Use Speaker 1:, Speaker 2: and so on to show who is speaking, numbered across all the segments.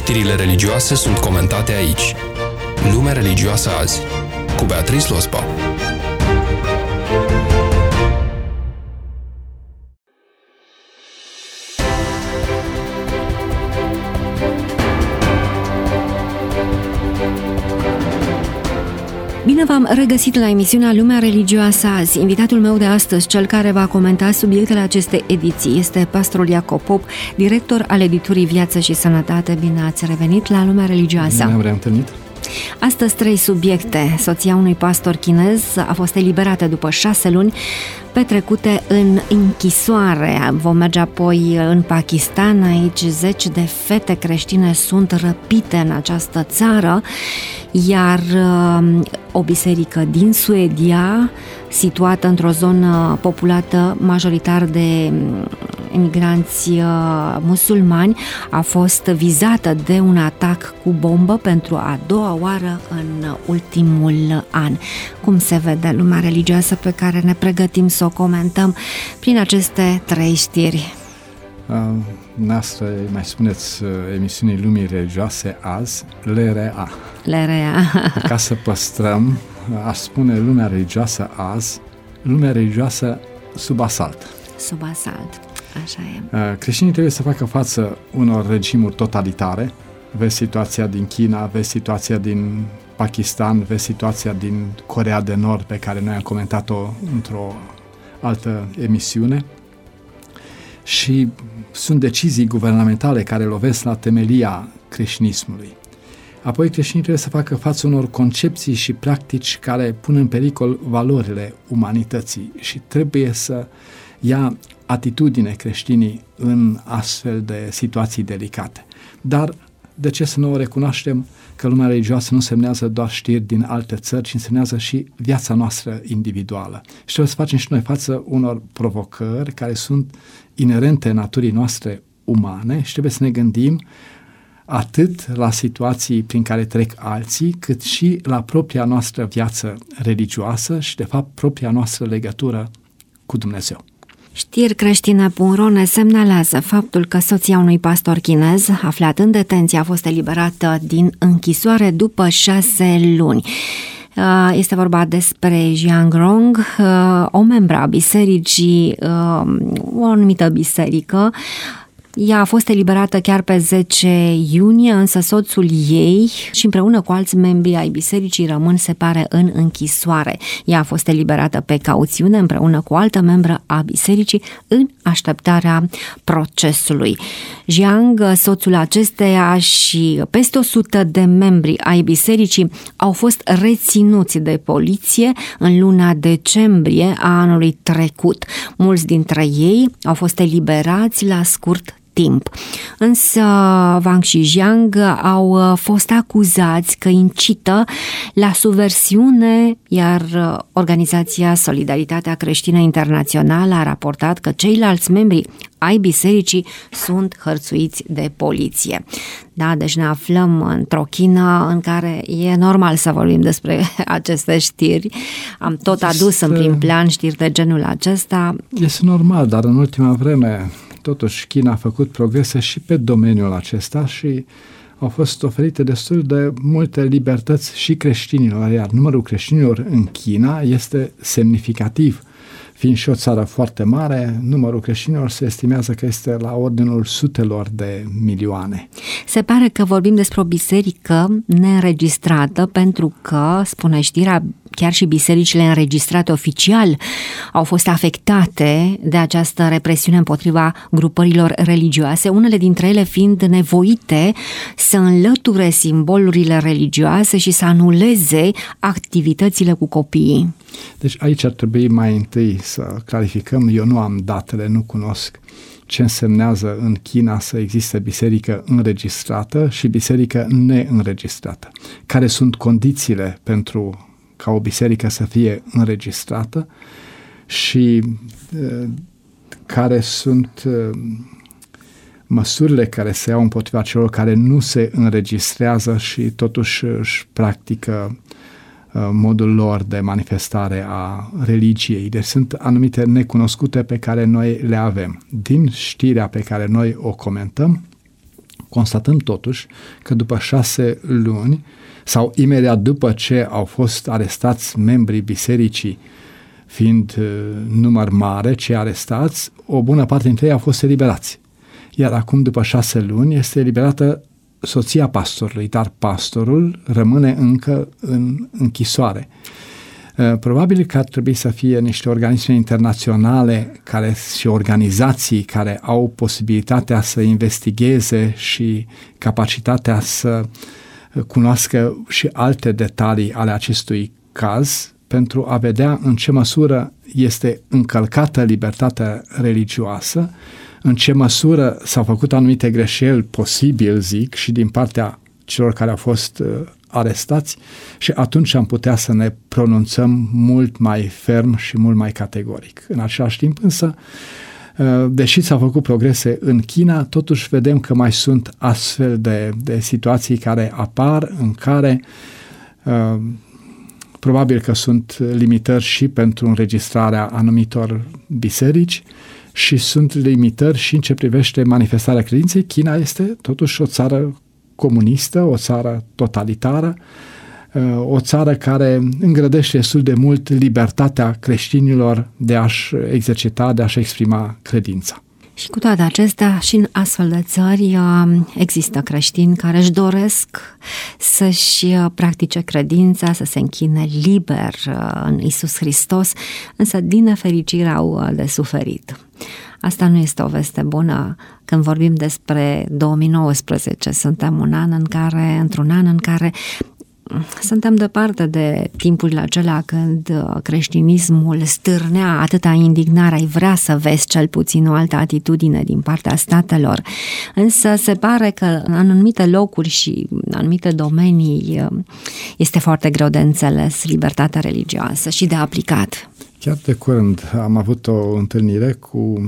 Speaker 1: Știrile religioase sunt comentate aici. Lumea religioasă azi, cu Beatrice Lospa.
Speaker 2: Bine v-am regăsit la emisiunea Lumea religioasă azi. Invitatul meu de astăzi, cel care va comenta subiectele acestei ediții, este pastorul Iacob Pop, director al editurii Viață și Sănătate. Bine ați revenit la Lumea religioasă.
Speaker 3: Bine am reîntâlnit.
Speaker 2: Astăzi 3 subiecte. Soția unui pastor chinez a fost eliberată după 6 luni petrecute în închisoare. Vom merge apoi în Pakistan. Aici 10 de fete creștine sunt răpite în această țară, iar o biserică din Suedia, situată într-o zonă populată majoritar de imigranți musulmani, a fost vizată de un atac cu bombă pentru a doua oară în ultimul an. Cum se vede lumea religioasă pe care ne pregătim să o comentăm prin aceste 3 știri?
Speaker 3: Noastră mai spuneți emisiunii Lumii religioase azi, LRA.
Speaker 2: LRA.
Speaker 3: Ca să păstrăm, aș spune lumea religioasă azi, lumea religioasă sub asalt.
Speaker 2: Sub asalt, așa e.
Speaker 3: Creștinii trebuie să facă față unor regimuri totalitare. Vezi situația din China, vezi situația din Pakistan, vezi situația din Coreea de Nord, pe care noi am comentat-o într-o altă emisiune. Și sunt decizii guvernamentale care lovesc la temelia creștinismului. Apoi creștinii trebuie să facă față unor concepții și practici care pun în pericol valorile umanității și trebuie să ia atitudine creștinii în astfel de situații delicate. Dar de ce să nu o recunoaștem că lumea religioasă nu semnează doar știri din alte țări, ci însemnează și viața noastră individuală. Și trebuie să facem și noi față unor provocări care sunt inerente naturii noastre umane și trebuie să ne gândim atât la situații prin care trec alții, cât și la propria noastră viață religioasă și, de fapt, propria noastră legătură cu Dumnezeu.
Speaker 2: Știricreștine.ro ne semnalează faptul că soția unui pastor chinez aflat în detenție a fost eliberată din închisoare după 6 luni. Este vorba despre Jiang Rong, o membră a bisericii, o anumită biserică. Ea a fost eliberată chiar pe 10 iunie, însă soțul ei și împreună cu alți membri ai bisericii rămân, se pare, în închisoare. Ea a fost eliberată pe cauțiune împreună cu o altă membră a bisericii în așteptarea procesului. Jiang, soțul acesteia și peste 100 de membri ai bisericii au fost reținuți de poliție în luna decembrie a anului trecut. Mulți dintre ei au fost eliberați la scurt timp. Însă Wang și Jiang au fost acuzați că incită la subversiune, iar organizația Solidaritatea Creștină Internațională a raportat că ceilalți membri ai bisericii sunt hărțuiți de poliție. Da, deci ne aflăm într-o China în care e normal să vorbim despre aceste știri. Am tot adus în prim plan știri de genul acesta.
Speaker 3: Este normal, dar în ultima vreme totuși China a făcut progrese și pe domeniul acesta și au fost oferite destul de multe libertăți și creștinilor, iar numărul creștinilor în China este semnificativ. Fiind și o țară foarte mare, numărul creștinilor se estimează că este la ordinul sutelor de milioane.
Speaker 2: Se pare că vorbim despre o biserică neînregistrată pentru că, spune știrea, chiar și bisericile înregistrate oficial au fost afectate de această represiune împotriva grupărilor religioase, unele dintre ele fiind nevoite să înlăture simbolurile religioase și să anuleze activitățile cu copiii.
Speaker 3: Deci aici ar trebui mai întâi să clarificăm, eu nu am datele, nu cunosc ce însemnează în China să existe biserică înregistrată și biserică neînregistrată. Care sunt condițiile pentru ca o biserică să fie înregistrată și care sunt măsurile care se iau împotriva celor care nu se înregistrează și totuși își practică modul lor de manifestare a religiei. Deci sunt anumite necunoscute pe care noi le avem. Din știrea pe care noi o comentăm, constatăm totuși că după 6 luni sau imediat după ce au fost arestați membrii bisericii, fiind număr mare cei arestați, o bună parte dintre ei au fost eliberați. Iar acum, după 6 luni, este eliberată soția pastorului, dar pastorul rămâne încă în închisoare. Probabil că ar trebui să fie niște organisme internaționale și organizații care au posibilitatea să investigheze și capacitatea să cunoască și alte detalii ale acestui caz pentru a vedea în ce măsură este încălcată libertatea religioasă, în ce măsură s-au făcut anumite greșeli, posibil zic, și din partea celor care au fost arestați, și atunci am putea să ne pronunțăm mult mai ferm și mult mai categoric. În același timp însă, deși s-au făcut progrese în China, totuși vedem că mai sunt astfel de situații care apar, în care probabil că sunt limitări și pentru înregistrarea anumitor biserici și sunt limitări și în ce privește manifestarea credinței. China este totuși o țară comunistă, o țară totalitară, o țară care îngrădește destul de mult libertatea creștinilor de a-și exercita, de a-și exprima credința.
Speaker 2: Și cu toate acestea, și în astfel de țări există creștini care își doresc să-și practice credința, să se închine liber în Iisus Hristos, însă din nefericire au de suferit. Asta nu este o veste bună când vorbim despre 2019. Suntem într-un an în care suntem departe de timpurile acelea când creștinismul stârnea atâta indignare, ai vrea să vezi cel puțin o altă atitudine din partea statelor. Însă se pare că în anumite locuri și în anumite domenii este foarte greu de înțeles libertatea religioasă și de aplicat.
Speaker 3: Chiar de curând am avut o întâlnire cu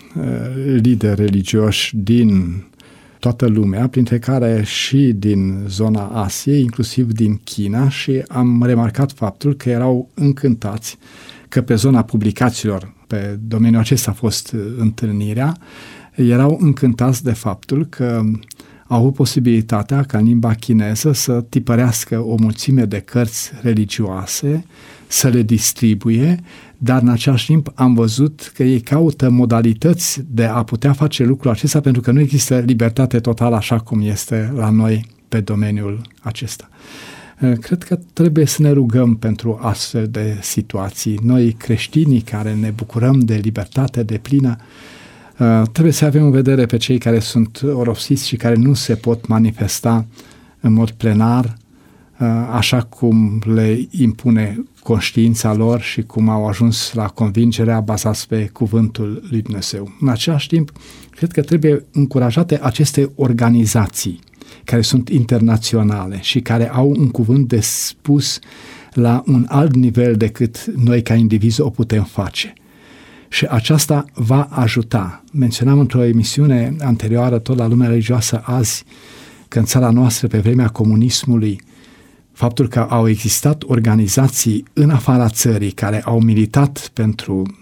Speaker 3: lideri religioși din toată lumea, printre care și din zona Asiei, inclusiv din China, și am remarcat faptul că erau încântați că pe zona publicațiilor, pe domeniul acesta a fost întâlnirea, erau încântați de faptul că au avut posibilitatea ca în limba chineză să tipărească o mulțime de cărți religioase, să le distribuie, dar în același timp am văzut că ei caută modalități de a putea face lucrul acesta, pentru că nu există libertate totală așa cum este la noi pe domeniul acesta. Cred că trebuie să ne rugăm pentru astfel de situații. Noi, creștinii care ne bucurăm de libertate deplină, trebuie să avem în vedere pe cei care sunt oropsiți și care nu se pot manifesta în mod plenar, așa cum le impune conștiința lor și cum au ajuns la convingerea bazați pe cuvântul lui Dumnezeu. În același timp, cred că trebuie încurajate aceste organizații care sunt internaționale și care au un cuvânt de spus la un alt nivel decât noi ca indivizi o putem face. Și aceasta va ajuta. Menționam într-o emisiune anterioară, tot la Lumea Religioasă azi, că în țara noastră, pe vremea comunismului, faptul că au existat organizații în afara țării care au militat pentru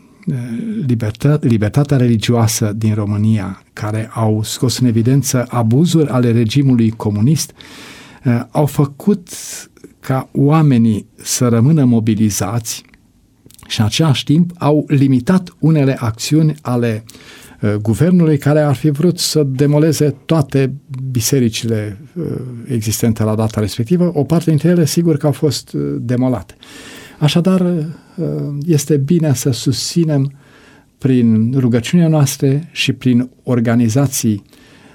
Speaker 3: libertatea religioasă din România, care au scos în evidență abuzuri ale regimului comunist, au făcut ca oamenii să rămână mobilizați și în același timp au limitat unele acțiuni ale guvernului care ar fi vrut să demoleze toate bisericile existente la data respectivă. O parte dintre ele, sigur că au fost demolate. Așadar, este bine să susținem prin rugăciunile noastre și prin organizații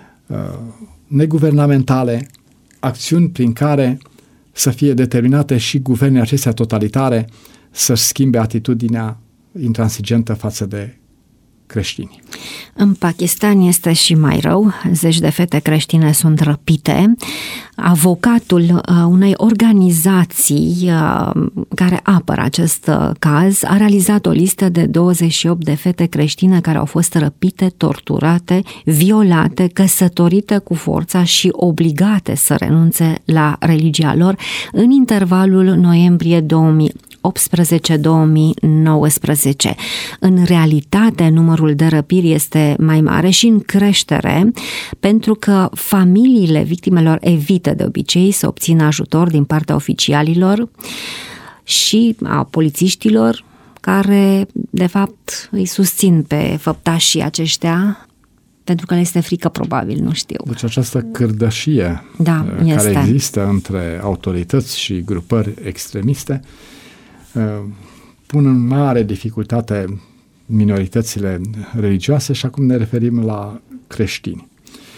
Speaker 3: neguvernamentale acțiuni prin care să fie determinate și guvernele acestea totalitare să-și schimbe atitudinea intransigentă față de creștini.
Speaker 2: În Pakistan este și mai rău. Zeci de fete creștine sunt răpite. Avocatul unei organizații care apără acest caz a realizat o listă de 28 de fete creștine care au fost răpite, torturate, violate, căsătorite cu forța și obligate să renunțe la religia lor în intervalul noiembrie 2018-2019. În realitate, numărul numărul de răpiri este mai mare și în creștere, pentru că familiile victimelor evită de obicei să obțină ajutor din partea oficialilor și a polițiștilor, care de fapt îi susțin pe făptașii aceștia, pentru că le este frică, probabil, nu știu.
Speaker 3: Deci această cârdășie care există între autorități și grupări extremiste pun în mare dificultate minoritățile religioase și acum ne referim la creștini.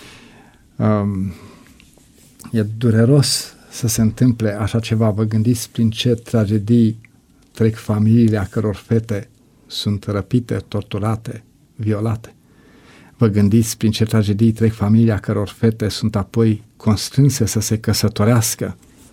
Speaker 3: E dureros să se întâmple așa ceva. Vă gândiți prin ce tragedii trec familiile a căror fete sunt răpite, torturate, violate. Vă gândiți prin ce tragedii trec familiile a căror fete sunt apoi constrânse să se căsătorească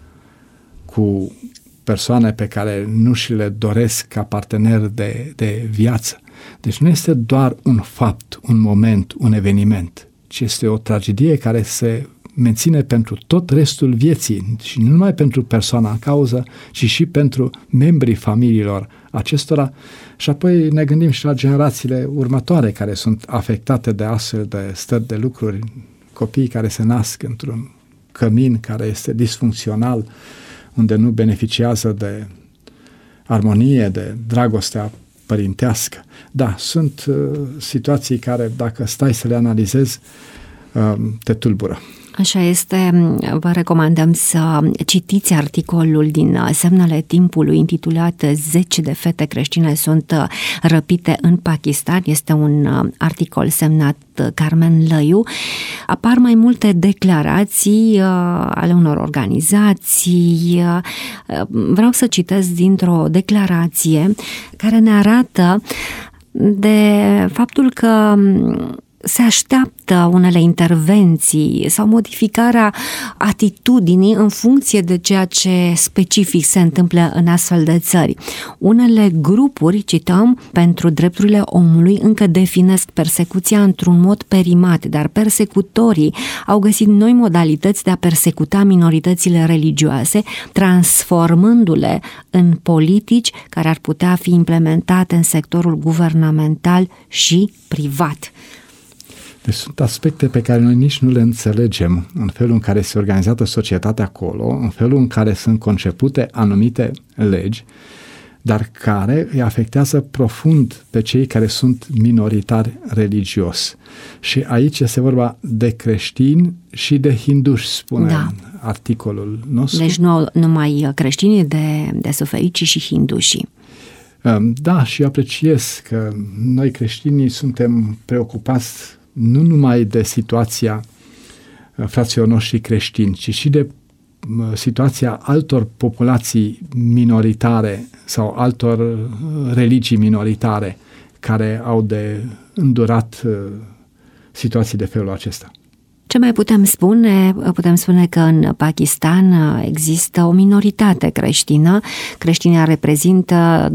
Speaker 3: cu persoane pe care nu și le doresc ca parteneri de viață. Deci nu este doar un fapt, un moment, un eveniment, ci este o tragedie care se menține pentru tot restul vieții și nu numai pentru persoana în cauză, ci și pentru membrii familiilor acestora. Și apoi ne gândim și la generațiile următoare care sunt afectate de astfel de stări de lucruri, copiii care se nasc într-un cămin care este disfuncțional, unde nu beneficiază de armonie, de dragostea părintească. Da, sunt situații care, dacă stai să le analizezi, te tulbură.
Speaker 2: Așa este, vă recomandăm să citiți articolul din Semnele Timpului intitulat 10 de fete creștine sunt răpite în Pakistan. Este un articol semnat Carmen Lăiu. Apar mai multe declarații ale unor organizații. Vreau să citesc dintr-o declarație care ne arată de faptul că se așteaptă unele intervenții sau modificarea atitudinii în funcție de ceea ce specific se întâmplă în astfel de țări. Unele grupuri, cităm, pentru drepturile omului încă definesc persecuția într-un mod perimat, dar persecutorii au găsit noi modalități de a persecuta minoritățile religioase, transformându-le în politici care ar putea fi implementate în sectorul guvernamental și privat.
Speaker 3: Deci sunt aspecte pe care noi nici nu le înțelegem în felul în care se organizează societatea acolo, în felul în care sunt concepute anumite legi, dar care îi afectează profund pe cei care sunt minoritari religios. Și aici este vorba de creștini și de hinduși, spune articolul nostru.
Speaker 2: Deci nu numai creștinii de suferit, ci și hindușii.
Speaker 3: Da, și apreciez că noi creștinii suntem preocupați nu numai de situația fraților noștri creștini, ci și de situația altor populații minoritare sau altor religii minoritare care au de îndurat situații de felul acesta.
Speaker 2: Ce mai putem spune? Putem spune că în Pakistan există o minoritate creștină. Creștinii reprezintă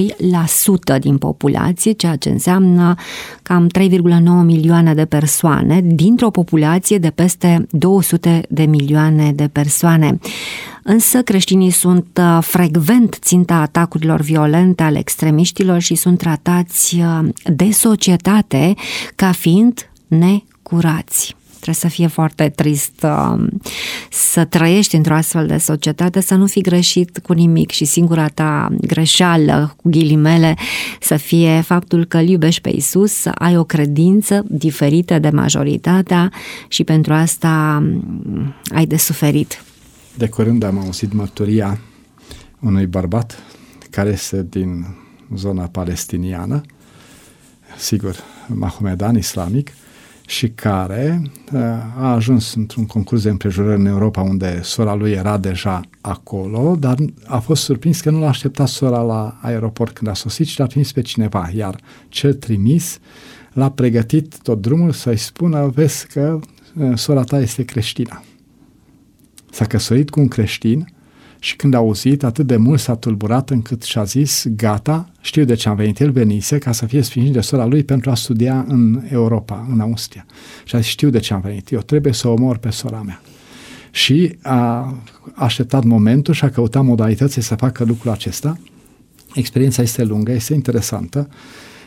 Speaker 2: 2% din populație, ceea ce înseamnă cam 3,9 milioane de persoane, dintr-o populație de peste 200 de milioane de persoane. Însă creștinii sunt frecvent ținta atacurilor violente ale extremiștilor și sunt tratați de societate ca fiind necurați. Trebuie să fie foarte trist să trăiești într-o astfel de societate, să nu fi greșit cu nimic și singura ta greșeală, cu ghilimele, să fie faptul că îl iubești pe Iisus, să ai o credință diferită de majoritatea și pentru asta ai de suferit.
Speaker 3: De curând am auzit mărturia unui bărbat care este din zona palestiniană, sigur, mahomedan, islamic, și care a ajuns într-un concurs de împrejurări în Europa unde sora lui era deja acolo, dar a fost surprins că nu l-a așteptat sora la aeroport când a sosit și l-a trimis pe cineva, iar cel trimis l-a pregătit tot drumul să-i spună: vezi că sora ta este creștină. S-a căsătorit cu un creștin și când a auzit atât de mult s-a tulburat încât și-a zis: gata, știu de ce am venit. El venise ca să fie sprijinit de sora lui pentru a studia în Europa, în Austria. Și a zis: știu de ce am venit, eu trebuie să omor pe sora mea. Și a așteptat momentul și a căutat modalități să facă lucrul acesta. Experiența este lungă, este interesantă.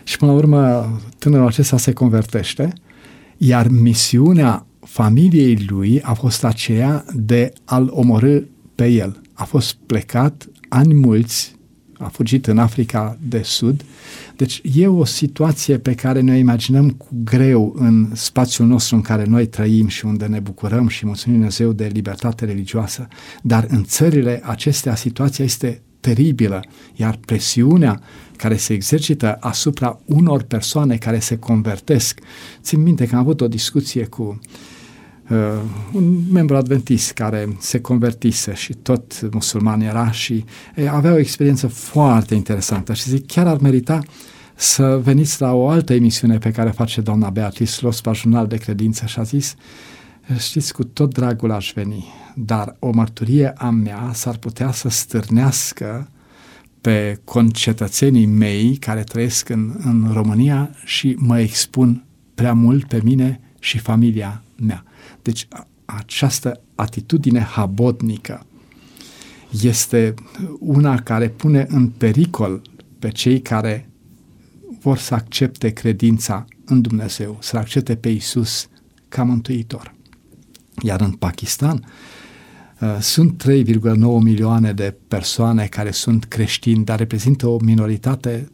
Speaker 3: Și până la urmă tânărul acesta se convertește, iar misiunea familiei lui a fost aceea de a-l omorî pe el. A fost plecat ani mulți, a fugit în Africa de Sud. Deci e o situație pe care ne imaginăm cu greu în spațiul nostru în care noi trăim și unde ne bucurăm și mulțumim Dumnezeu de libertate religioasă, dar în țările acestea situația este teribilă, iar presiunea care se exercită asupra unor persoane care se convertesc. Țin minte că am avut o discuție cu un membru adventist care se convertise și tot musulman era și avea o experiență foarte interesantă și zic, chiar ar merita să veniți la o altă emisiune pe care face doamna Beatrice Slospa, Jurnal de Credință, și a zis, știți, cu tot dragul aș veni, dar o mărturie a mea s-ar putea să stârnească pe concetățenii mei care trăiesc în România și mă expun prea mult pe mine și familia mea. Deci această atitudine habotnică este una care pune în pericol pe cei care vor să accepte credința în Dumnezeu, să accepte pe Iisus ca mântuitor. Iar în Pakistan sunt 3,9 milioane de persoane care sunt creștini, dar reprezintă o minoritate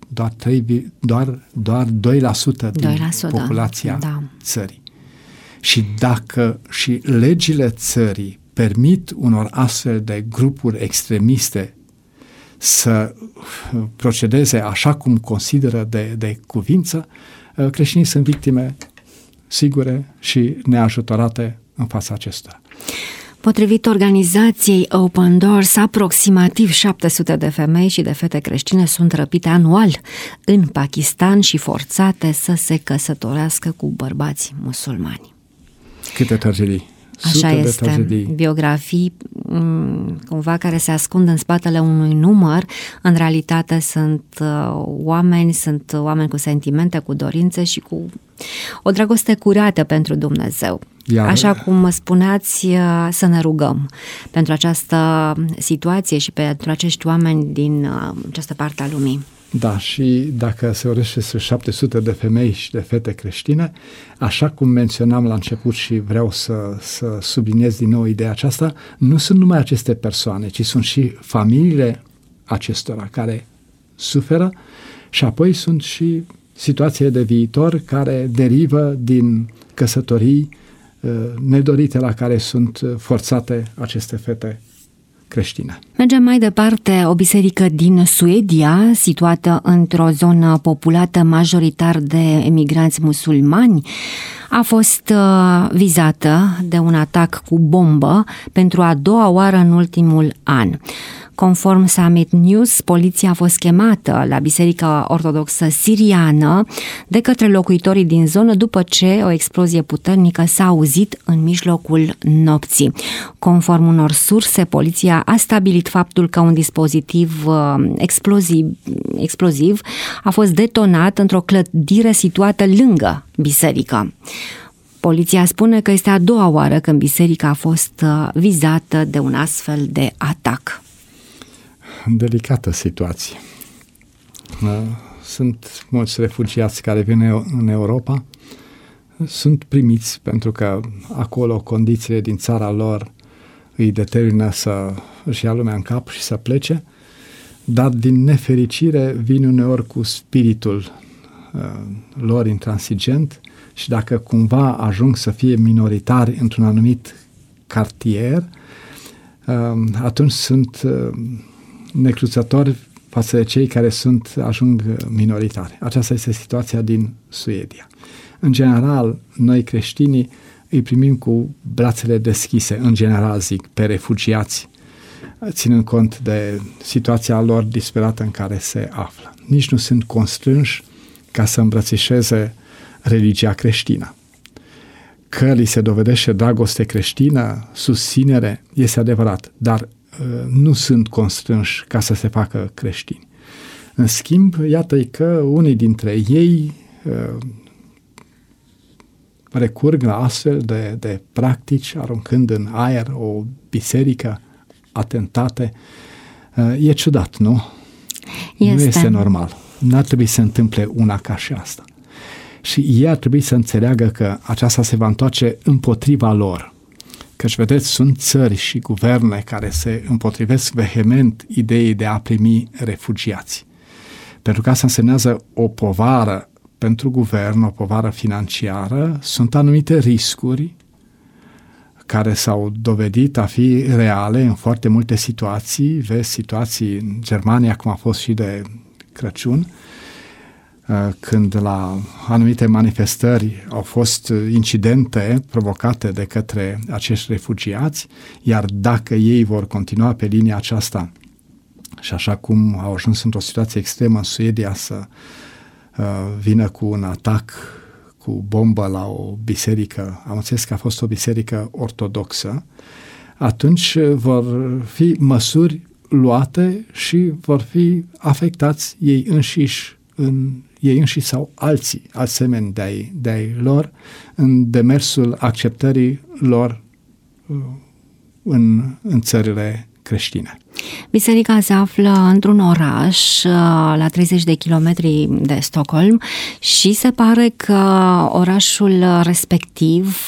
Speaker 3: doar 2% din populația țării. Și dacă și legile țării permit unor astfel de grupuri extremiste să procedeze așa cum consideră de cuvință, creștinii sunt victime sigure și neajutorate în fața acestora.
Speaker 2: Potrivit organizației Open Doors, aproximativ 700 de femei și de fete creștine sunt răpite anual în Pakistan și forțate să se căsătorească cu bărbați musulmani.
Speaker 3: Câte tragedii!
Speaker 2: Așa este, biografii cumva care se ascund în spatele unui număr, în realitate sunt oameni cu sentimente, cu dorințe și cu o dragoste curată pentru Dumnezeu. Așa cum spuneați, să ne rugăm pentru această situație și pentru acești oameni din această parte a lumii.
Speaker 3: Da, și dacă se vorbește despre 700 de femei și de fete creștine, așa cum menționam la început și vreau să subliniez din nou ideea aceasta, nu sunt numai aceste persoane, ci sunt și familiile acestora care suferă și apoi sunt și situații de viitor care derivă din căsătorii nedorite la care sunt forțate aceste fete creștine.
Speaker 2: Mergem mai departe. O biserică din Suedia, situată într-o zonă populată majoritar de emigranți musulmani, a fost vizată de un atac cu bombă pentru a doua oară în ultimul an. Conform Summit News, poliția a fost chemată la Biserica Ortodoxă Siriană de către locuitorii din zonă după ce o explozie puternică s-a auzit în mijlocul nopții. Conform unor surse, poliția a stabilit faptul că un dispozitiv exploziv a fost detonat într-o clădire situată lângă biserică. Poliția spune că este a doua oară când biserica a fost vizată de un astfel de atac.
Speaker 3: Delicată situație. Sunt mulți refugiați care vin în Europa, sunt primiți pentru că acolo condițiile din țara lor îi determină să își ia lumea în cap și să plece, dar din nefericire vin uneori cu spiritul lor intransigent și dacă cumva ajung să fie minoritari într-un anumit cartier, atunci sunt necruțători față de cei care ajung minoritari. Aceasta este situația din Suedia. În general, noi creștinii îi primim cu brațele deschise, în general zic, pe refugiați, ținând cont de situația lor disperată în care se află. Nici nu sunt constrânși ca să îmbrățișeze religia creștină. Că li se dovedește dragoste creștină, susținere, este adevărat, dar nu sunt constrânși ca să se facă creștini. În schimb, iată că unii dintre ei recurg la astfel de practici, aruncând în aer o biserică, atentate. E ciudat, nu? Nu este normal. n-ar trebui să se întâmple una ca și asta. Și ei ar trebui să înțeleagă că aceasta se va întoarce împotriva lor. Căci, vedeți, sunt țări și guverne care se împotrivesc vehement ideii de a primi refugiați. Pentru că asta însemnează o povară pentru guvern, o povară financiară, sunt anumite riscuri care s-au dovedit a fi reale în foarte multe situații. Vezi situații în Germania, cum a fost și de Crăciun, când la anumite manifestări au fost incidente provocate de către acești refugiați, iar dacă ei vor continua pe linia aceasta și așa cum au ajuns într-o situație extremă în Suedia să vină cu un atac cu bombă la o biserică, am înțeles că a fost o biserică ortodoxă, atunci vor fi măsuri luate și vor fi afectați ei înșiși sau alți asemeni de-ai lor în demersul acceptării lor în țările creștine.
Speaker 2: Biserica se află într-un oraș la 30 de kilometri de Stockholm și se pare că orașul respectiv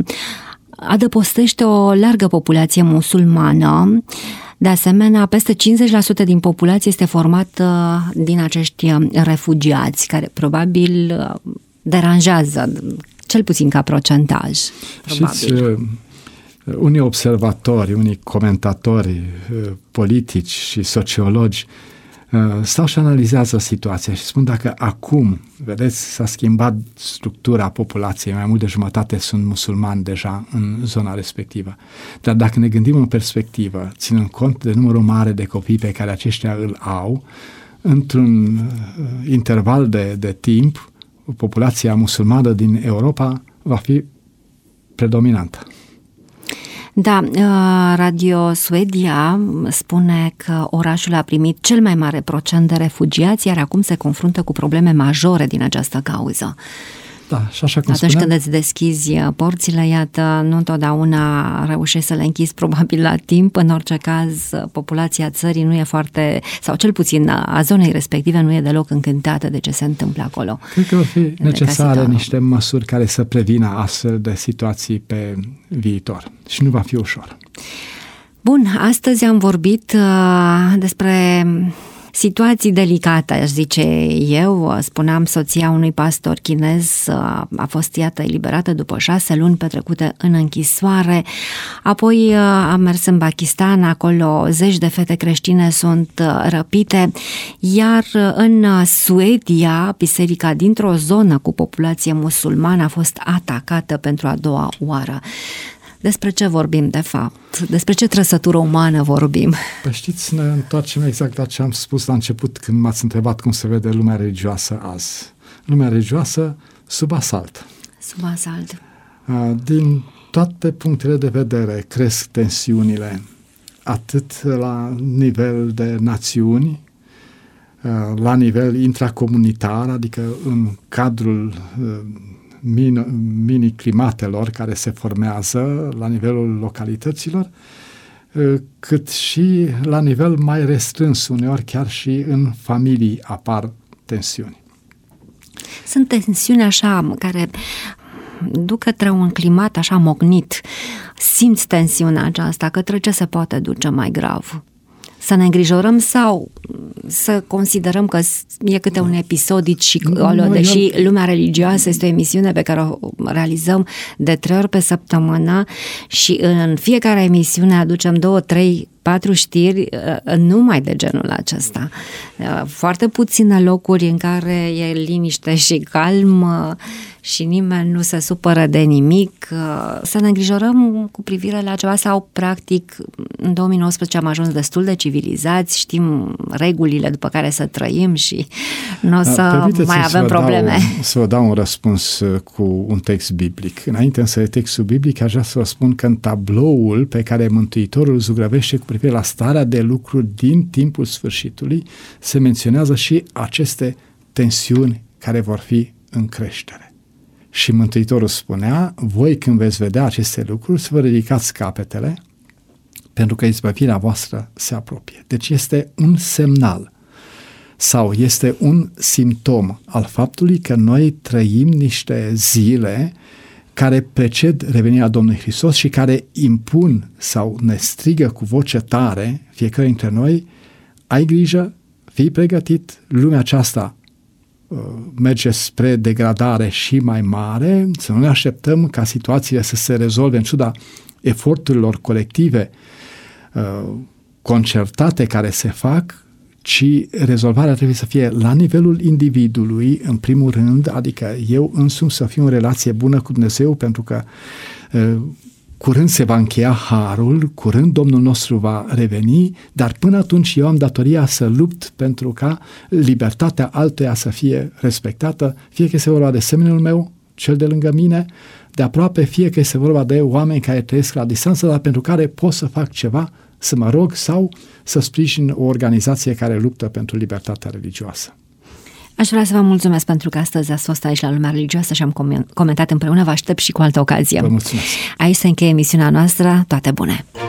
Speaker 2: adăpostește o largă populație musulmană. De asemenea, peste 50% din populație este formată din acești refugiați, care probabil deranjează, cel puțin ca procentaj.
Speaker 3: Știți, unii observatori, unii comentatori politici și sociologi stau și analizează situația și spun dacă acum, vedeți, s-a schimbat structura populației, mai mult de jumătate sunt musulmani deja în zona respectivă. Dar dacă ne gândim în perspectivă, ținând cont de numărul mare de copii pe care aceștia îl au, într-un interval de timp, populația musulmană din Europa va fi predominantă.
Speaker 2: Da, Radio Suedia spune că orașul a primit cel mai mare procent de refugiați, iar acum se confruntă cu probleme majore din această cauză.
Speaker 3: Da, și așa cum
Speaker 2: atunci când îți deschizi porțile, iată, nu întotdeauna reușești să le închizi probabil la timp. În orice caz, populația țării nu e foarte, sau cel puțin a zonei respective, nu e deloc încântată de ce se întâmplă acolo.
Speaker 3: Cred că vor fi necesare niște măsuri care să prevină astfel de situații pe viitor și nu va fi ușor.
Speaker 2: Bun, astăzi am vorbit despre situații delicate, aș zice eu. Spuneam, soția unui pastor chinez a fost, iată, eliberată după 6 luni petrecute în închisoare. Apoi a mers în Pakistan, acolo zeci de fete creștine sunt răpite, iar în Suedia, biserica dintr-o zonă cu populație musulmană a fost atacată pentru a doua oară. Despre ce vorbim, de fapt? Despre ce trăsătură umană vorbim?
Speaker 3: Păi știți, ne întoarcem exact la ce am spus la început când m-ați întrebat cum se vede lumea religioasă azi. Lumea religioasă sub asalt.
Speaker 2: Sub asalt.
Speaker 3: Din toate punctele de vedere cresc tensiunile, atât la nivel de națiuni, la nivel intracomunitar, adică în cadrul mini-climatelor care se formează la nivelul localităților, cât și la nivel mai restrâns, uneori chiar și în familii apar tensiuni.
Speaker 2: Sunt tensiuni așa care duc către un climat așa mocnit. Simți tensiunea aceasta, către ce se poate duce mai grav? Să ne îngrijorăm sau să considerăm că e câte un episodic și deși Lumea Religioasă este o emisiune pe care o realizăm de 3 ori pe săptămână și în fiecare emisiune aducem 2, 3, 4 știri numai de genul acesta. Foarte puține locuri în care e liniște și calm și nimeni nu se supără de nimic. Să ne îngrijorăm cu privire la ceva sau, practic, în 2019 am ajuns destul de civilizați, știm regulile după care să trăim și nu o să mai avem probleme.
Speaker 3: Să vă dau un răspuns cu un text biblic. Înainte însă de textul biblic, aș vrea să vă spun că în tabloul pe care Mântuitorul zugrăvește cu privire la starea de lucruri din timpul sfârșitului, se menționează și aceste tensiuni care vor fi în creștere. Și Mântuitorul spunea, voi când veți vedea aceste lucruri, să vă ridicați capetele, pentru că izbăvirea voastră se apropie. Deci este un semnal. sau este un simptom al faptului că noi trăim niște zile care preced revenirea Domnului Hristos și care impun sau ne strigă cu voce tare fiecare dintre noi: ai grijă, fii pregătit, lumea aceasta merge spre degradare și mai mare, să nu ne așteptăm ca situațiile să se rezolve în ciuda eforturilor colective concertate care se fac, ci rezolvarea trebuie să fie la nivelul individului, în primul rând, adică eu însumi să fiu în relație bună cu Dumnezeu, pentru că curând se va încheia harul, curând Domnul nostru va reveni, dar până atunci eu am datoria să lupt pentru ca libertatea altuia să fie respectată, fie că este vorba de semenul meu, cel de lângă mine, de aproape, fie că este vorba de oameni care trăiesc la distanță, dar pentru care pot să fac ceva, să mă rog sau să sprijin o organizație care luptă pentru libertatea religioasă.
Speaker 2: Aș vrea să vă mulțumesc pentru că astăzi ați fost aici la Lumea Religioasă și am comentat împreună. Vă aștept și cu altă ocazie.
Speaker 3: Vă mulțumesc.
Speaker 2: Aici se încheie emisiunea noastră. Toate bune!